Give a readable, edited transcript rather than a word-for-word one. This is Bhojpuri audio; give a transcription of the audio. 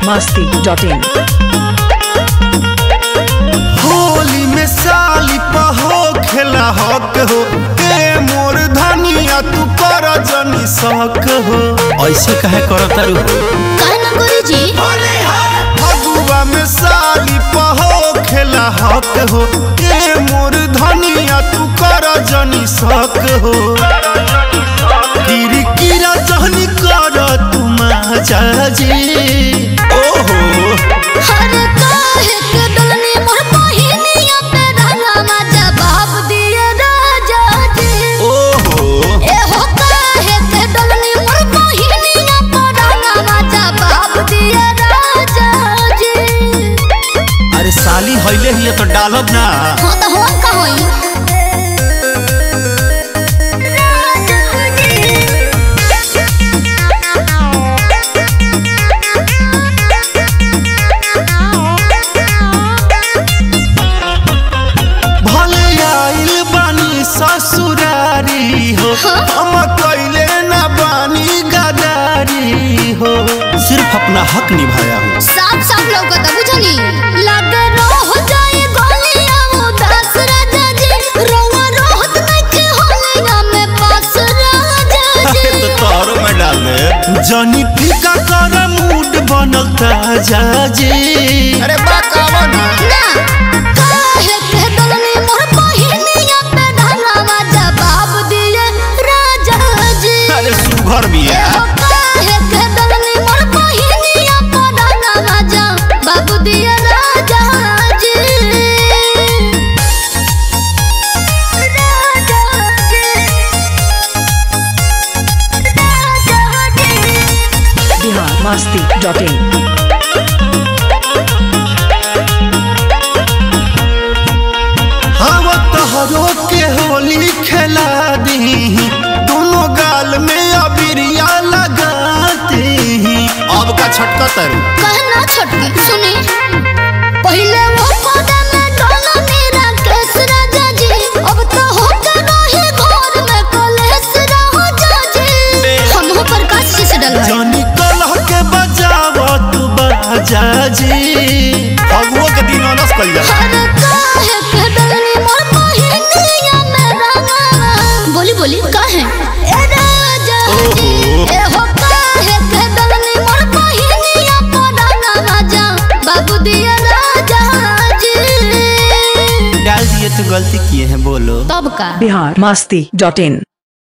biharmasti.in। होली में साली पहो खेला हक हो के मोर धनिया तू कर जनी सक हो। ऐसे कहे करता रू कहना गुरु जी फगुआ में साली पहो खेला हक हो के मोर धनिया तू कर जनी सक हो। कीरी कीरा जहनी कर तू माजा जी ओहो हर काहे के डलनी मोर बहिनिया पे रंगवा जवाब दिए राजा जी। ओहो ए हो काहे के डलनी मोर बहिनिया पे रंगवा जवाब दिए राजा जी। अरे साली हइले ही तो डालब ना। हां तो हम का होई ससुरारी हो हम कैले ना बानी गदारी हो सिर्फ अपना हक निभाया हूँ। साफ साफ लौकत बुझनी लागे रोह जाए गोलियां उदास राजा जी। रोवा रोहत नइखे होलिया में पास राजा जी। तो तोहरो में डाल दे जनी फीका कर मूड बनल ताजा जी। अरे बाकावा ना काहे के डलनी मोर बहिनिया पे धनवा जवाब दिए राजा जी। अरे सुघर भी है काहे के डलनी मोर बहिनिया पे धनवा जवाब दिए राजा जी। biharmasti.in। हवा तोहरो के होली खेला दी दोनों गाल में अबिरिया लगाते हैं। अब का छटका तरू कहना छोटकी सुनी पहले वो पौधा में डाला मेरा केस राजा जी। अब तो होकर रहे घर में कलेस राजा जी। हम हो प्रकाश जी से डलवाए जानी कलह के बजावा तू बाजा जी। फगुओ के दिन अनस कल जा हर काहे के डलनी मोर बहिनिया में रंगवा बोली बोली काहे ए राजा जी। ए हो काहे के डलनी मोर बहिनिया में रंगवा जा बाबू दिया राजा जी। डाल दिए तो गलती किए हैं बोलो तब का biharmasti.in।